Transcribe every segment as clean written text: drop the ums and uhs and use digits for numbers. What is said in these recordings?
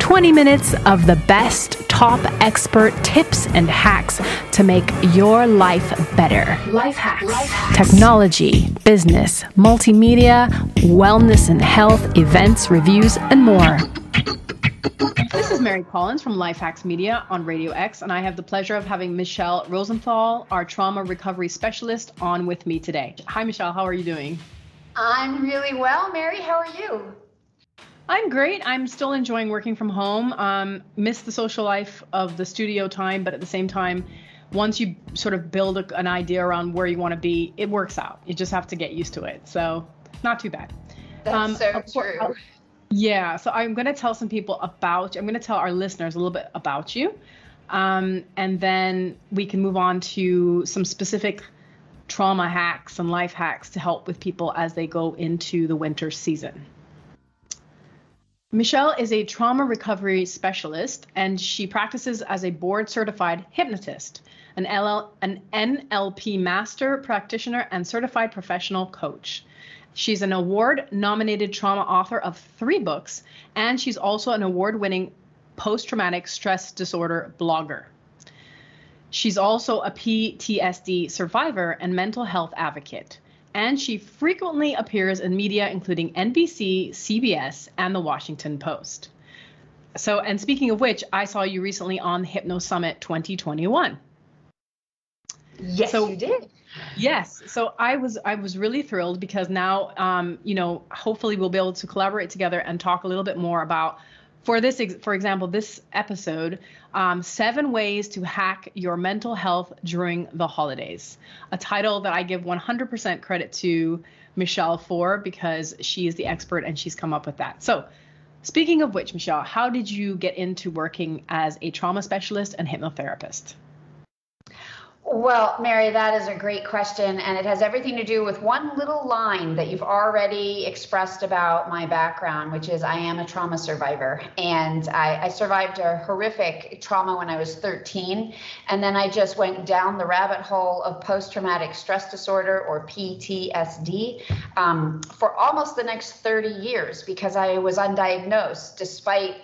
20 minutes of the best top expert tips and hacks to make your life better. Life hacks. Technology, business, multimedia, wellness and health, events, reviews, and more. This is Mary Collins from Life Hacks Media on Radio X, and I have the pleasure of having Michelle Rosenthal, our trauma recovery specialist, on with me today. Hi, Michelle. How are you doing? I'm really well, Mary. How are you? I'm great. I'm still enjoying working from home. Miss the social life of the studio time, but at the same time, once you sort of build an idea around where you want to be, it works out. You just have to get used to it. So not too bad. That's so true. Yeah. So I'm going to tell some people about you. I'm going to tell our listeners a little bit about you. And then we can move on to some specific trauma hacks and life hacks to help with people as they go into the winter season. Michelle is a trauma recovery specialist, and she practices as a board-certified hypnotist, an NLP master practitioner, and certified professional coach. She's an award-nominated trauma author of 3 books, and she's also an award-winning post-traumatic stress disorder blogger. She's also a PTSD survivor and mental health advocate. And she frequently appears in media, including NBC, CBS, and the Washington Post. So, and speaking of which, I saw you recently on Hypno Summit 2021. Yes, you did. Yes. So I was really thrilled because now, hopefully we'll be able to collaborate together and talk a little bit more about, for example, this episode, 7 ways to hack your mental health during the holidays, a title that I give 100% credit to Michelle for, because she is the expert and she's come up with that. So speaking of which, Michelle, how did you get into working as a trauma specialist and hypnotherapist? Well, Mary, that is a great question, and it has everything to do with one little line that you've already expressed about my background, which is I am a trauma survivor, and I survived a horrific trauma when I was 13, and then I just went down the rabbit hole of post-traumatic stress disorder, or PTSD, for almost the next 30 years because I was undiagnosed despite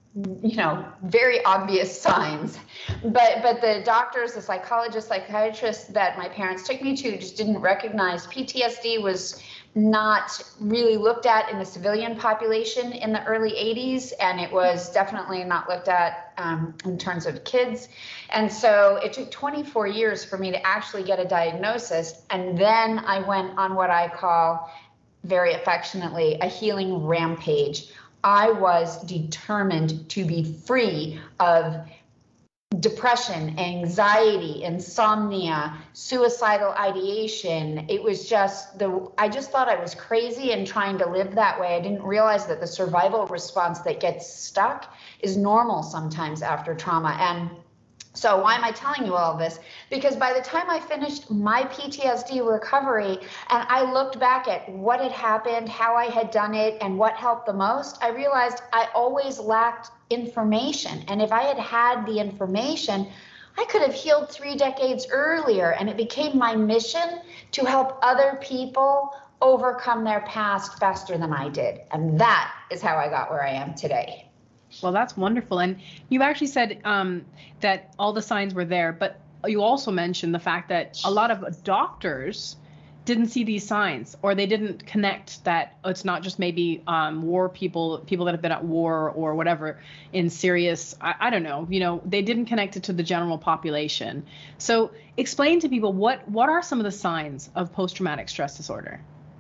very obvious signs. But the doctors, the psychologists, psychiatrists that my parents took me to just didn't recognize PTSD was not really looked at in the civilian population in the early 80s, and it was definitely not looked at in terms of kids. And so it took 24 years for me to actually get a diagnosis, and then I went on what I call very affectionately a healing rampage. I was determined to be free of depression, anxiety, insomnia, suicidal ideation. It was just I just thought I was crazy and trying to live that way. I didn't realize that the survival response that gets stuck is normal sometimes after trauma. And so why am I telling you all this? Because by the time I finished my PTSD recovery and I looked back at what had happened, how I had done it, and what helped the most, I realized I always lacked information. And if I had had the information, I could have healed 3 decades earlier. And it became my mission to help other people overcome their past faster than I did. And that is how I got where I am today. Well, that's wonderful. And you actually said that all the signs were there, but you also mentioned the fact that a lot of doctors didn't see these signs, or they didn't connect that it's not just maybe war people that have been at war or whatever in serious, I don't know, they didn't connect it to the general population. So explain to people what are some of the signs of post-traumatic stress disorder?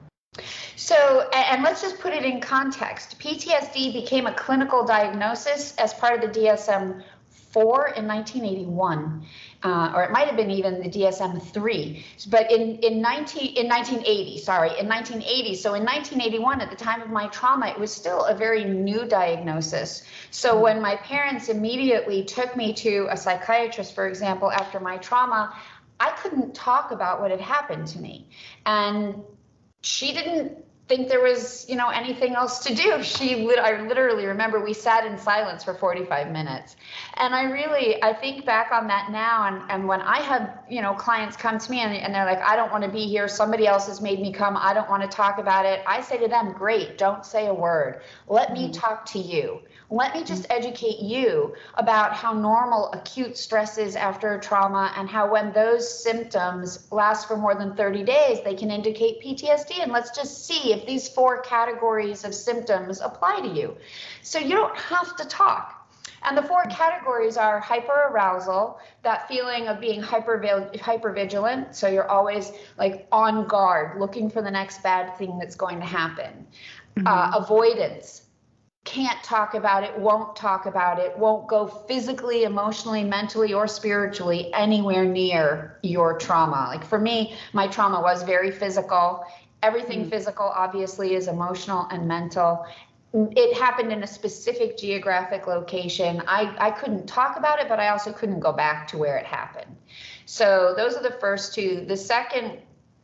So, and let's just put it in context. PTSD became a clinical diagnosis as part of the DSM-4 in 1981, or it might have been even the DSM-3. But in 1980. So in 1981, at the time of my trauma, it was still a very new diagnosis. So when my parents immediately took me to a psychiatrist, for example, after my trauma, I couldn't talk about what had happened to me, and she didn't think there was, anything else to do. I literally remember we sat in silence for 45 minutes. And I think back on that now. And when I have, clients come to me and they're like, I don't want to be here. Somebody else has made me come. I don't want to talk about it. I say to them, great, don't say a word. Let me talk to you. Let me just educate you about how normal acute stress is after a trauma, and how when those symptoms last for more than 30 days, they can indicate PTSD. And let's just see if these 4 categories of symptoms apply to you. So you don't have to talk. And the 4 categories are hyperarousal, that feeling of being hypervigilant. So you're always like on guard, looking for the next bad thing that's going to happen. Avoidance. Can't talk about it, won't talk about it, won't go physically, emotionally, mentally, or spiritually anywhere near your trauma. Like for me, my trauma was very physical. Everything physical obviously is emotional and mental. It happened in a specific geographic location. I couldn't talk about it, but I also couldn't go back to where it happened. So those are the first 2. The second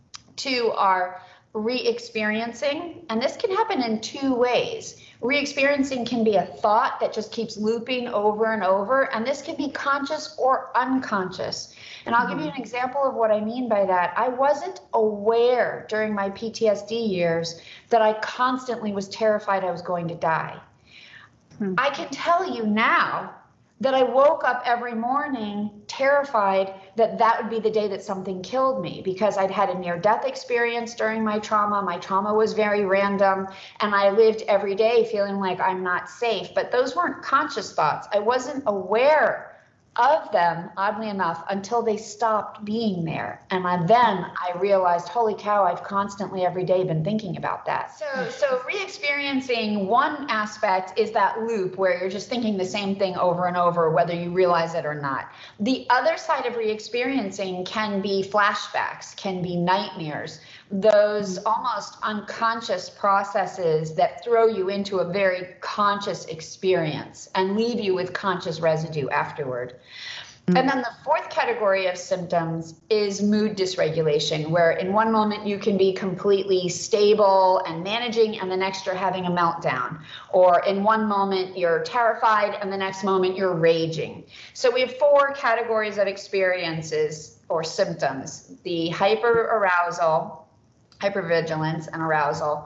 2 are re-experiencing, and this can happen in 2 ways. Re-experiencing can be a thought that just keeps looping over and over, and this can be conscious or unconscious. And I'll give you an example of what I mean by that. I wasn't aware during my PTSD years that I constantly was terrified I was going to die. I can tell you now that I woke up every morning terrified that that would be the day that something killed me, because I'd had a near-death experience during my trauma. My trauma was very random, and I lived every day feeling like I'm not safe. But those weren't conscious thoughts. I wasn't aware of them, oddly enough, until they stopped being there. And then I realized, holy cow, I've constantly every day been thinking about that. So re-experiencing, one aspect is that loop where you're just thinking the same thing over and over, whether you realize it or not. The other side of re-experiencing can be flashbacks, can be nightmares, those almost unconscious processes that throw you into a very conscious experience and leave you with conscious residue afterward. And then the 4th category of symptoms is mood dysregulation, where in one moment you can be completely stable and managing, and the next you're having a meltdown. Or in one moment you're terrified, and the next moment you're raging. So we have 4 categories of experiences or symptoms: the hyperarousal, hypervigilance and arousal,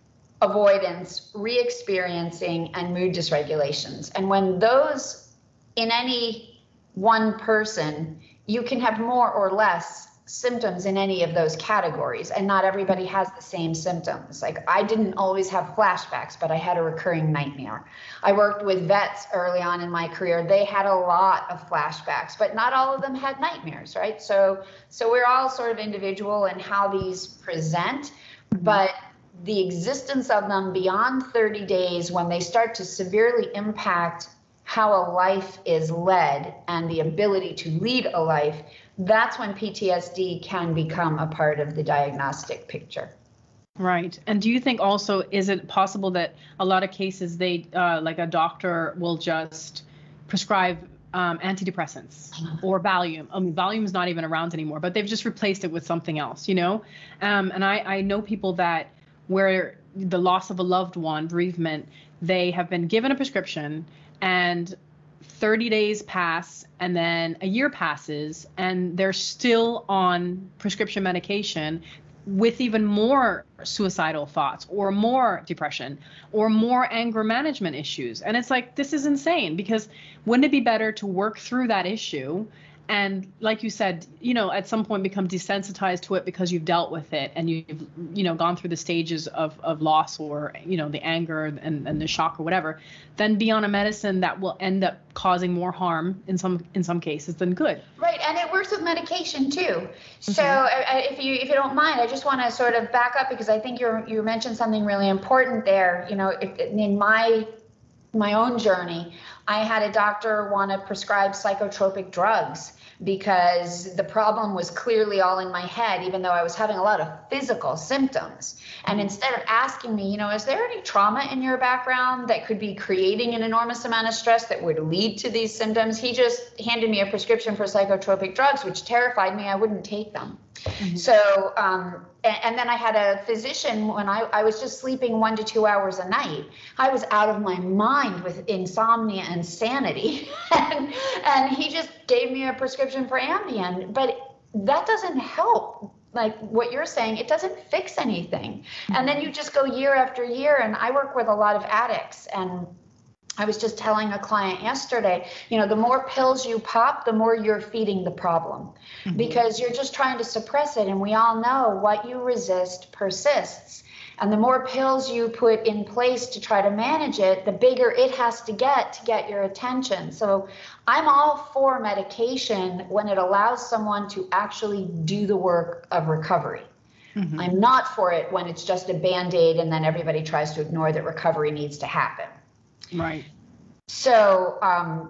avoidance, re-experiencing, and mood dysregulations. And when those, in any one person, you can have more or less symptoms in any of those categories, and not everybody has the same symptoms. Like I didn't always have flashbacks, but I had a recurring nightmare. I worked with vets early on in my career. They had a lot of flashbacks, but not all of them had nightmares, right? So we're all sort of individual in how these present, but the existence of them beyond 30 days, when they start to severely impact how a life is led and the ability to lead a life, that's when PTSD can become a part of the diagnostic picture. Right. And do you think also, is it possible that a lot of cases they, like a doctor will just prescribe antidepressants or Valium? I mean, Valium is not even around anymore, but they've just replaced it with something else, And I know people that where the loss of a loved one, bereavement, they have been given a prescription and 30 days pass and then a year passes and they're still on prescription medication with even more suicidal thoughts or more depression or more anger management issues. And it's like, this is insane, because wouldn't it be better to work through that issue and, like you said, at some point become desensitized to it because you've dealt with it and you've, gone through the stages of loss or, the anger and the shock or whatever, then be on a medicine that will end up causing more harm in some cases than good. Right. And it works with medication too. So if you don't mind, I just want to sort of back up, because I think you mentioned something really important there. In my own journey, I had a doctor want to prescribe psychotropic drugs because the problem was clearly all in my head, even though I was having a lot of physical symptoms. And instead of asking me, is there any trauma in your background that could be creating an enormous amount of stress that would lead to these symptoms, he just handed me a prescription for psychotropic drugs, which terrified me. I wouldn't take them. So, and then I had a physician when I was just sleeping 1 to 2 hours a night. I was out of my mind with insomnia and insanity. and he just gave me a prescription for Ambien, but that doesn't help. Like what you're saying, it doesn't fix anything. And then you just go year after year. And I work with a lot of addicts, and I was just telling a client yesterday, the more pills you pop, the more you're feeding the problem, because you're just trying to suppress it. And we all know what you resist persists. And the more pills you put in place to try to manage it, the bigger it has to get your attention. So I'm all for medication when it allows someone to actually do the work of recovery. I'm not for it when it's just a Band-Aid and then everybody tries to ignore that recovery needs to happen. Right. So,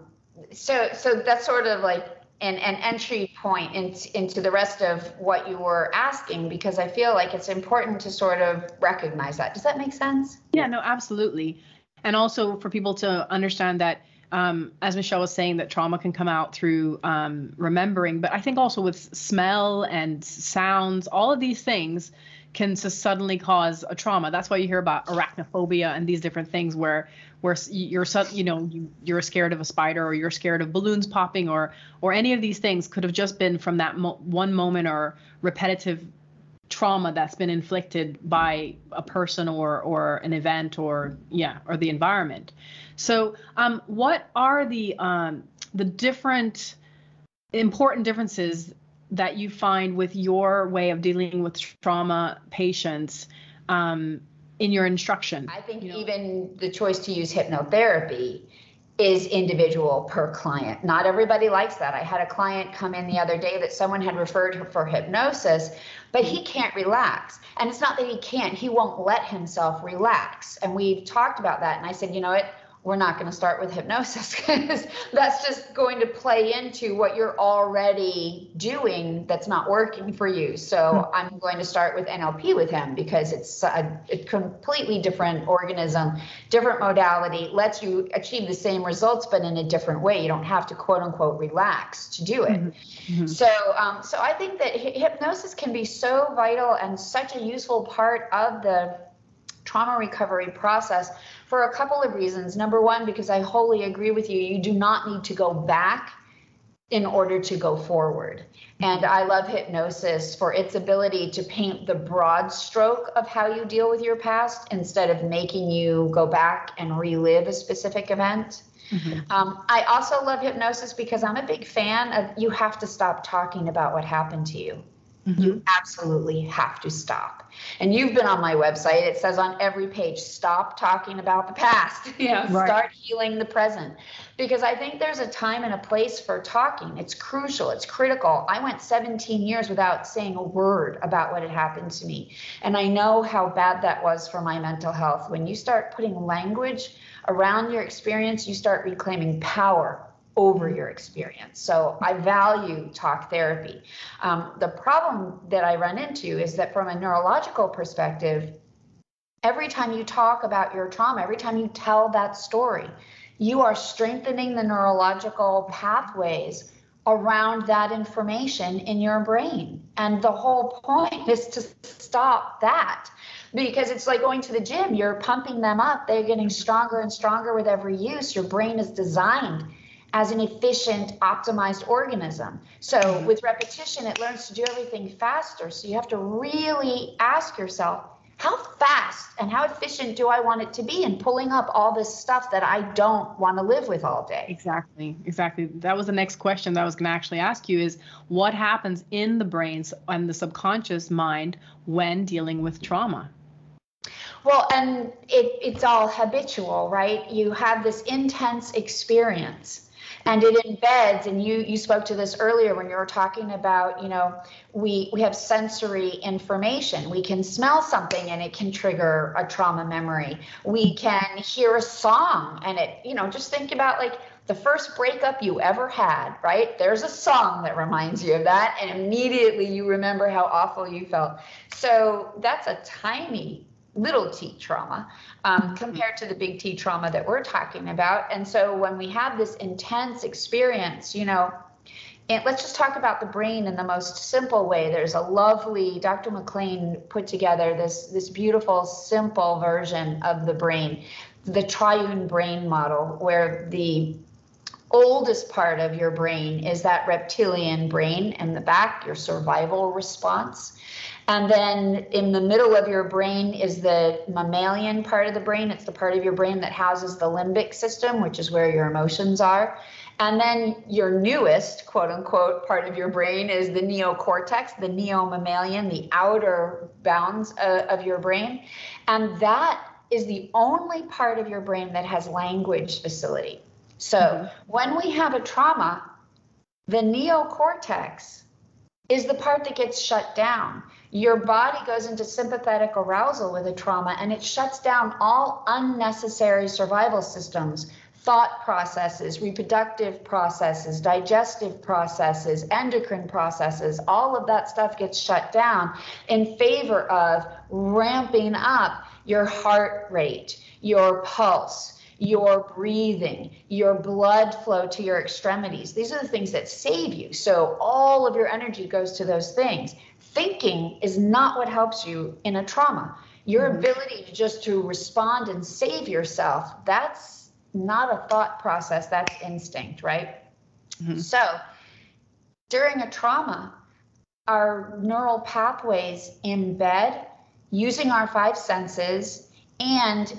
so that's sort of like an entry point into the rest of what you were asking, because I feel like it's important to sort of recognize that. Does that make sense? Yeah, no, absolutely. And also for people to understand that, as Michelle was saying, that trauma can come out through remembering, but I think also with smell and sounds, all of these things can suddenly cause a trauma. That's why you hear about arachnophobia and these different things where you're scared of a spider, or you're scared of balloons popping, or any of these things could have just been from that one moment or repetitive trauma that's been inflicted by a person or an event or the environment. So what are the different important differences that you find with your way of dealing with trauma patients in your instruction? I think even the choice to use hypnotherapy is individual per client. Not everybody likes that. I had a client come in the other day that someone had referred her for hypnosis, but he can't relax. And it's not that he can't, he won't let himself relax. And we've talked about that. And I said, we're not going to start with hypnosis, because that's just going to play into what you're already doing that's not working for you. So I'm going to start with NLP with him, because it's a completely different organism, different modality, lets you achieve the same results, but in a different way. You don't have to quote unquote relax to do it. So I think that hypnosis can be so vital and such a useful part of the trauma recovery process for a couple of reasons. Number one, because I wholly agree with you, you do not need to go back in order to go forward. And I love hypnosis for its ability to paint the broad stroke of how you deal with your past, instead of making you go back and relive a specific event. I also love hypnosis because I'm a big fan of, you have to stop talking about what happened to you. You absolutely have to stop. And you've been on my website. It says on every page, stop talking about the past, start healing the present. Because I think there's a time and a place for talking. It's crucial. It's critical. I went 17 years without saying a word about what had happened to me. And I know how bad that was for my mental health. When you start putting language around your experience, you start reclaiming power over your experience. So I value talk therapy. The problem that I run into is that from a neurological perspective, every time you talk about your trauma, every time you tell that story, you are strengthening the neurological pathways around that information in your brain. And the whole point is to stop that. Because it's like going to the gym, you're pumping them up, they're getting stronger and stronger with every use. Your brain is designed as an efficient, optimized organism. So with repetition, it learns to do everything faster. So you have to really ask yourself, how fast and how efficient do I want it to be in pulling up all this stuff that I don't want to live with all day? Exactly. That was the next question that I was going to actually ask you, is what happens in the brains and the subconscious mind when dealing with trauma? Well, and it's all habitual, right? You have this intense experience. And it embeds, and you spoke to this earlier when you were talking about, we have sensory information. We can smell something and it can trigger a trauma memory. We can hear a song and it, just think about like the first breakup you ever had, right? There's a song that reminds you of that, and immediately you remember how awful you felt. So that's a tiny little T trauma compared to the big T trauma that we're talking about. And so when we have this intense experience, And let's just talk about the brain in the most simple way. There's a lovely, Dr. McLean put together this beautiful, simple version of the brain, the triune brain model, where the oldest part of your brain is that reptilian brain in the back, your survival response. And then in the middle of your brain is the mammalian part of the brain. It's the part of your brain that houses the limbic system, which is where your emotions are. And then your newest, quote unquote, part of your brain is the neocortex, the neo-mammalian, the outer bounds of your brain. And that is the only part of your brain that has language facility. So when we have a trauma, the neocortex is the part that gets shut down. Your body goes into sympathetic arousal with a trauma, and it shuts down all unnecessary survival systems, thought processes, reproductive processes, digestive processes, endocrine processes. All of that stuff gets shut down in favor of ramping up your heart rate, your pulse, your breathing, your blood flow to your extremities. These are the things that save you. So all of your energy goes to those things. Thinking is not what helps you in a trauma. Your ability to respond and save yourself, that's not a thought process, that's instinct, right? So during a trauma, our neural pathways embed using our five senses and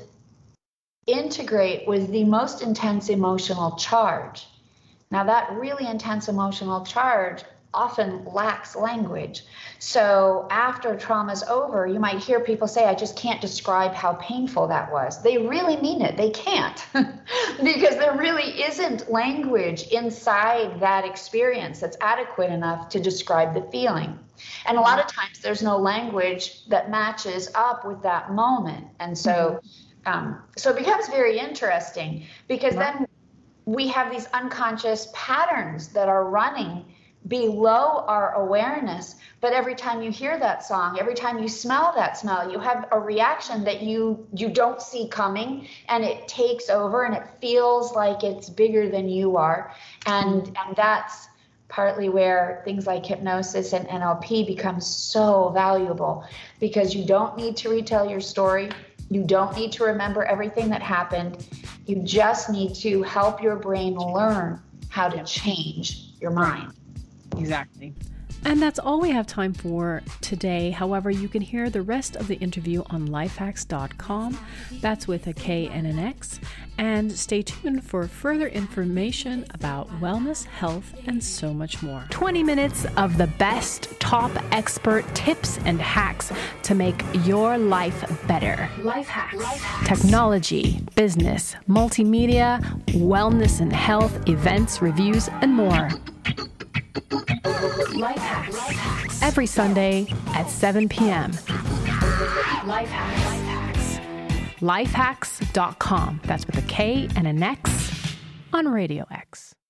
integrate with the most intense emotional charge. Now, that really intense emotional charge often lacks language. So after trauma's over, you might hear people say, I just can't describe how painful that was. They really mean it. They can't because there really isn't language inside that experience that's adequate enough to describe the feeling. And a lot of times there's no language that matches up with that moment. And so, so it becomes very interesting because then we have these unconscious patterns that are running below our awareness. But every time you hear that song, every time you smell that smell, you have a reaction that you don't see coming, and it takes over and it feels like it's bigger than you are. And that's partly where things like hypnosis and NLP become so valuable, because you don't need to retell your story. You don't need to remember everything that happened. You just need to help your brain learn how to change your mind. Exactly. And that's all we have time for today. However, you can hear the rest of the interview on lifehacks.com. That's with a K and an X. And stay tuned for further information about wellness, health, and so much more. 20 minutes of the best top expert tips and hacks to make your life better. Life hacks. Technology, business, multimedia, wellness and health, events, reviews, and more. Life Hacks. Every Sunday at 7 p.m. Life Hacks. Lifehacks.com. That's with a K and an X on Radio X.